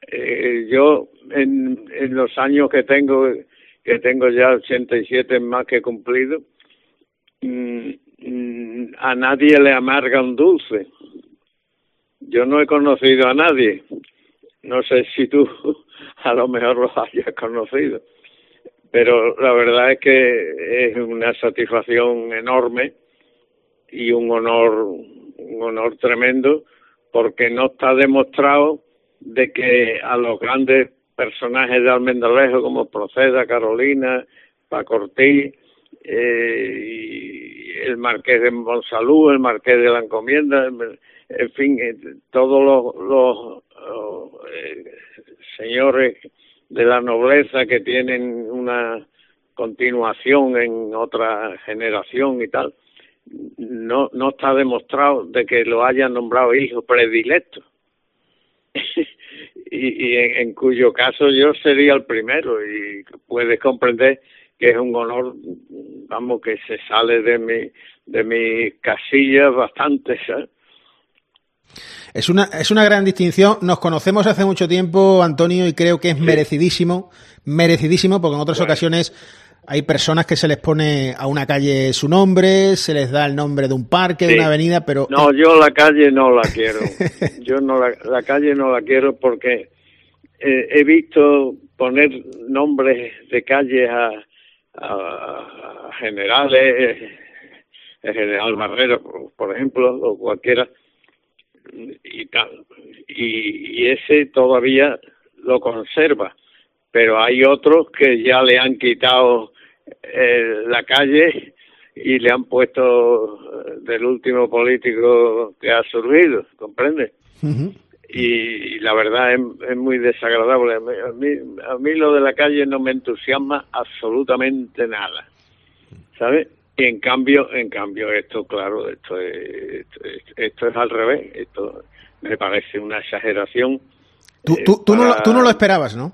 Yo en los años que tengo ya 87 más que cumplido, a nadie le amarga un dulce. Yo no he conocido a nadie. No sé si tú a lo mejor los hayas conocido. Pero la verdad es que es una satisfacción enorme y un honor tremendo, porque no está demostrado de que a los grandes personajes de Almendralejo como Proceda, Carolina, Paco Ortiz, y el Marqués de Monsalud, el Marqués de la Encomienda, en fin, todos los señores de la nobleza que tienen una continuación en otra generación y tal, no está demostrado de que lo hayan nombrado hijo predilecto. y en cuyo caso yo sería el primero, y puedes comprender que es un honor, vamos, que se sale de mi casilla bastante, ¿sabes? Es una gran distinción. Nos conocemos hace mucho tiempo, Antonio, y creo que es merecidísimo, porque en otras ocasiones hay personas que se les pone a una calle su nombre, se les da el nombre de un parque, de una avenida, pero... No, yo la calle no la quiero. Yo no la calle no la quiero porque he visto poner nombres de calles a generales, el general Barrero, por ejemplo, o cualquiera, y tal. Y ese todavía lo conserva, pero hay otros que ya le han quitado la calle y le han puesto del último político que ha surgido, ¿comprendes? Uh-huh. Y la verdad es muy desagradable. A mí lo de la calle no me entusiasma absolutamente nada, ¿sabes? Y en cambio esto, claro, esto es al revés. Esto me parece una exageración. Tú no lo esperabas, ¿no?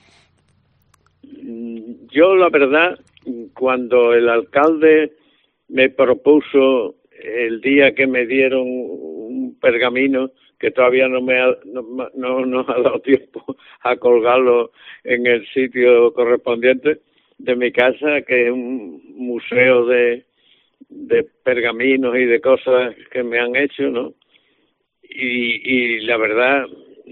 Yo, la verdad, cuando el alcalde me propuso el día que me dieron un pergamino, que todavía no ha dado tiempo a colgarlo en el sitio correspondiente de mi casa, que es un museo de pergaminos y de cosas que me han hecho, ¿no? Y la verdad,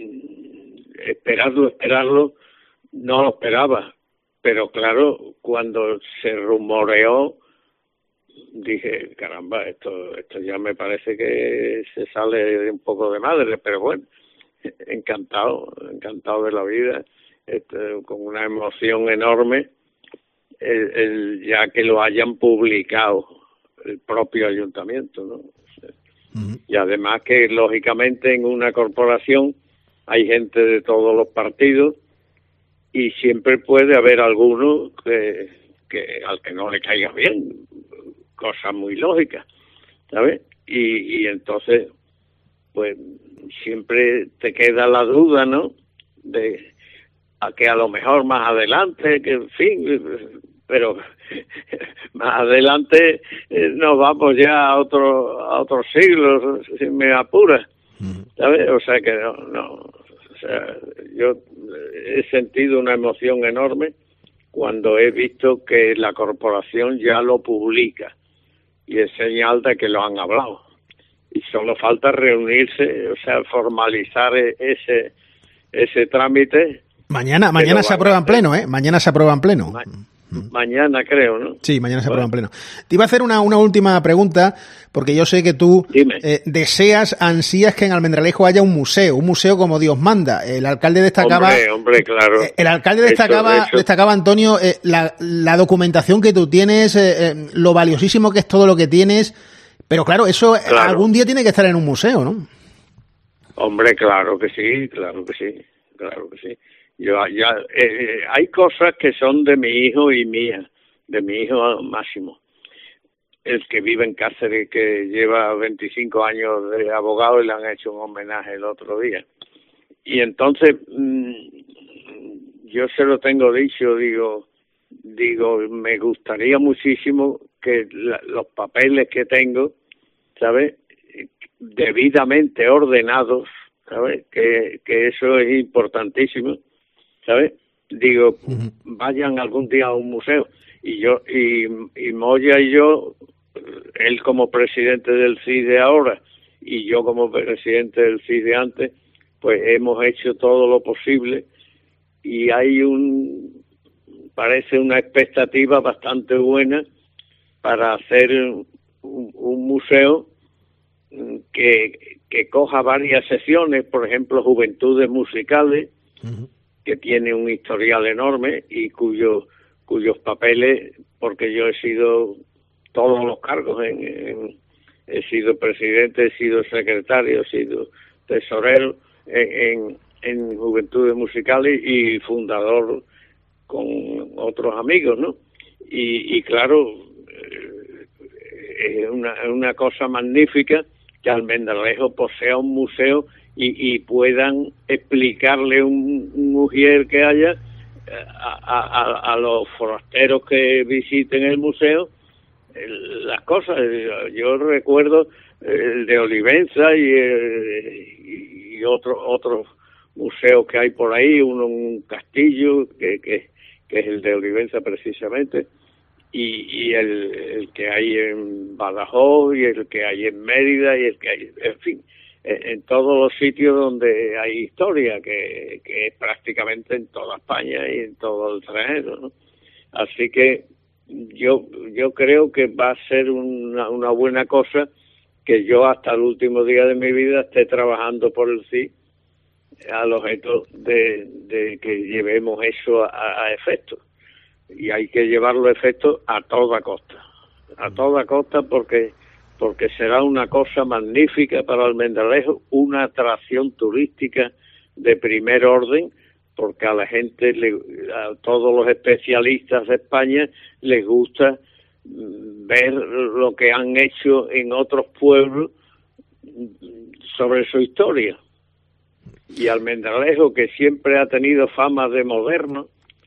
esperarlo, no lo esperaba. Pero claro, cuando se rumoreó, dije, caramba, esto ya me parece que se sale un poco de madre, pero bueno, encantado de la vida, con una emoción enorme, ya que lo hayan publicado el propio ayuntamiento, ¿no? Uh-huh. Y además que, lógicamente, en una corporación hay gente de todos los partidos y siempre puede haber alguno que al que no le caiga bien, cosa muy lógica, ¿sabes? Y entonces, pues, siempre te queda la duda, ¿no? De que a lo mejor más adelante, que en fin, pero más adelante nos vamos ya a otros siglos, si me apuras, ¿sabes? O sea que no. O sea, yo he sentido una emoción enorme cuando he visto que la corporación ya lo publica y es señal de que lo han hablado. Y solo falta reunirse, o sea, formalizar ese trámite. Mañana se aprueba en pleno, ¿eh? Mañana se aprueba en pleno. Mañana creo, ¿no? Sí, mañana se aprueba en pleno. Te iba a hacer una última pregunta, porque yo sé que tú ansías que en Almendralejo haya un museo como Dios manda. El alcalde destacaba... Hombre, claro. El alcalde destacaba, Antonio, la documentación que tú tienes, lo valiosísimo que es todo lo que tienes, pero claro, eso algún día tiene que estar en un museo, ¿no? Hombre, claro que sí. Hay cosas que son de mi hijo y mía, de mi hijo Máximo, el que vive en Cáceres, que lleva 25 años de abogado y le han hecho un homenaje el otro día. Y entonces yo se lo tengo dicho, digo, me gustaría muchísimo que los papeles que tengo, ¿sabes?, debidamente ordenados, ¿sabes? Que eso es importantísimo, ¿sabes? Digo, vayan algún día a un museo. Y Moya y yo, él como presidente del CIDE ahora y yo como presidente del CIDE antes, pues hemos hecho todo lo posible y hay parece una expectativa bastante buena para hacer un museo que coja varias sesiones, por ejemplo, Juventudes Musicales, que tiene un historial enorme y cuyos papeles, porque yo he sido todos los cargos, he sido presidente, he sido secretario, he sido tesorero en Juventudes Musicales y fundador con otros amigos, ¿no? Y claro, es una cosa magnífica que Almendralejo posea un museo y puedan explicarle un ujier que haya a los forasteros que visiten el museo las cosas. Yo recuerdo el de Olivenza y otros museos que hay por ahí, un castillo que es el de Olivenza precisamente, y el que hay en Badajoz y el que hay en Mérida y el que hay, en fin, en todos los sitios donde hay historia, que es prácticamente en toda España y en todo el extranjero, ¿no? Así que yo creo que va a ser una buena cosa que yo hasta el último día de mi vida esté trabajando por el CID al objeto de que llevemos eso a efecto. Y hay que llevarlo a efecto a toda costa, porque será una cosa magnífica para Almendralejo, una atracción turística de primer orden, porque a la gente, a todos los especialistas de España, les gusta ver lo que han hecho en otros pueblos sobre su historia. Y Almendralejo, que siempre ha tenido fama de moderno,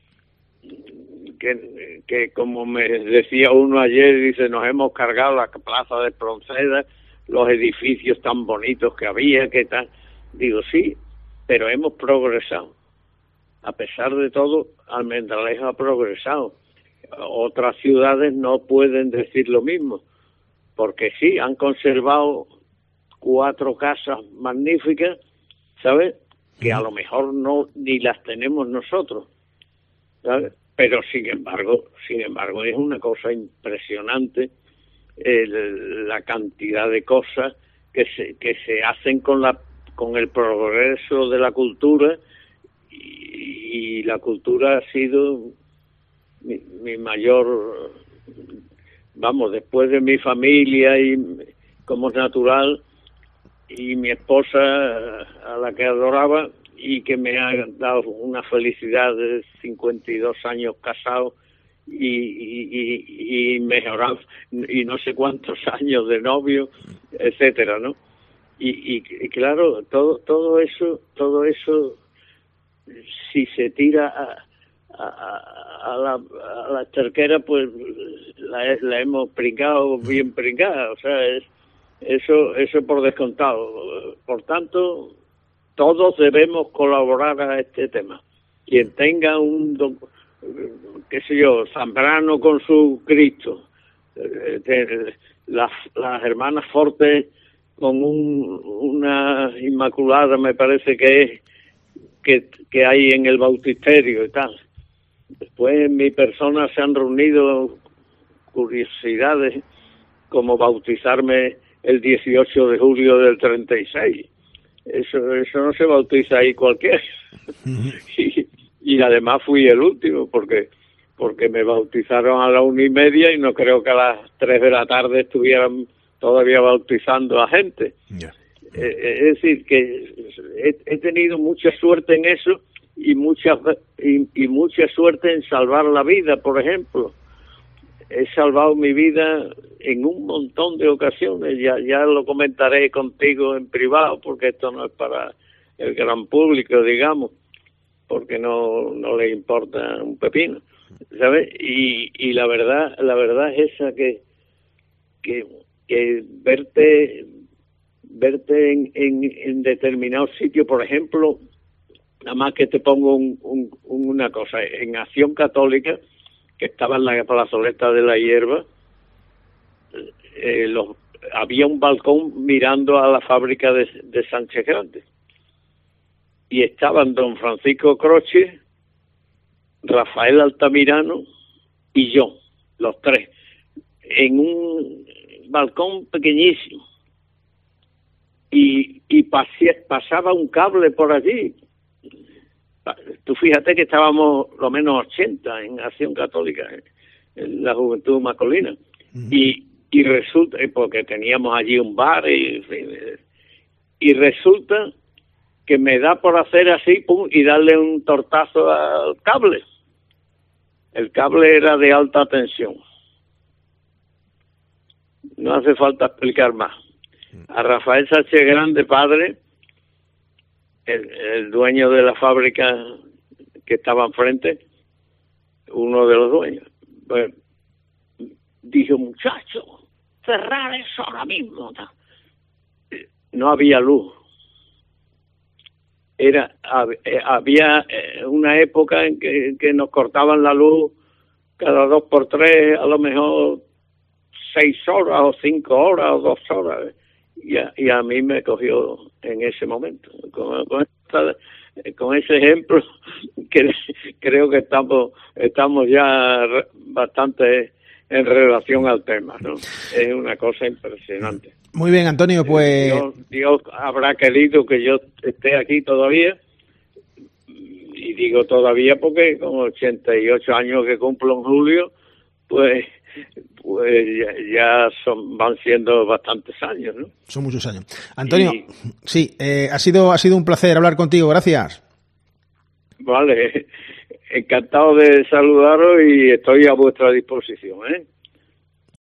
que como me decía uno ayer, dice, nos hemos cargado la plaza de Espronceda, los edificios tan bonitos que había, que tal. Digo, sí, pero hemos progresado. A pesar de todo, Almendralejo ha progresado. Otras ciudades no pueden decir lo mismo, porque sí, han conservado 4 casas magníficas, ¿sabes? Que a lo mejor no ni las tenemos nosotros, ¿sabes? Pero sin embargo es una cosa impresionante la cantidad de cosas que se hacen con el progreso de la cultura, y la cultura ha sido mi mayor, vamos, después de mi familia y como natural, y mi esposa, a la que adoraba y que me ha dado una felicidad de 52 años casado y mejorado, y no sé cuántos años de novio, etcétera, ¿no? Y claro, todo eso si se tira a la esterquera, pues la hemos pringado, bien pringada, o sea, eso por descontado. Por tanto, todos debemos colaborar a este tema. Quien tenga qué sé yo, Zambrano con su Cristo, las hermanas Fortes con una Inmaculada, me parece que hay en el bautisterio y tal. Después en mi persona se han reunido curiosidades como bautizarme el 18 de julio del 36. Eso no se bautiza ahí cualquiera. y además fui el último porque me bautizaron a la 1:30 y no creo que a las 3 de la tarde estuvieran todavía bautizando a gente. Yeah. Es decir, que he tenido mucha suerte en eso y mucha suerte en salvar la vida, por ejemplo. He salvado mi vida en un montón de ocasiones, ya lo comentaré contigo en privado, porque esto no es para el gran público, digamos, porque no le importa un pepino, ¿sabes? Y la verdad es esa, que verte verte en determinados sitios, por ejemplo, nada más que te pongo una cosa, en Acción Católica, que estaba en la plazoleta de la Hierba, había un balcón mirando a la fábrica de Sánchez Grande. Y estaban don Francisco Croce, Rafael Altamirano y yo, los tres, en un balcón pequeñísimo. Y pasaba un cable por allí. Tú fíjate que estábamos lo menos 80 en Acción Católica, en la Juventud Masculina. Y resulta, porque teníamos allí un bar, y resulta que me da por hacer así, pum, y darle un tortazo al cable. El cable era de alta tensión. No hace falta explicar más. A Rafael Sánchez Grande, padre, el dueño de la fábrica que estaba enfrente, uno de los dueños, pues, dijo, muchacho, cerrar eso ahora mismo. No había luz. Había una época en que nos cortaban la luz cada 2 por 3, a lo mejor 6 horas o 5 horas o 2 horas. Y a mí me cogió en ese momento. Con ese ejemplo, que creo que estamos ya bastante en relación al tema, ¿no? Es una cosa impresionante. Muy bien, Antonio, pues... Dios habrá querido que yo esté aquí todavía, y digo todavía porque con 88 años que cumplo en julio, pues ya van siendo bastantes años, ¿no? Son muchos años. Antonio, sí, ha sido un placer hablar contigo, gracias. Vale, encantado de saludaros y estoy a vuestra disposición, ¿eh?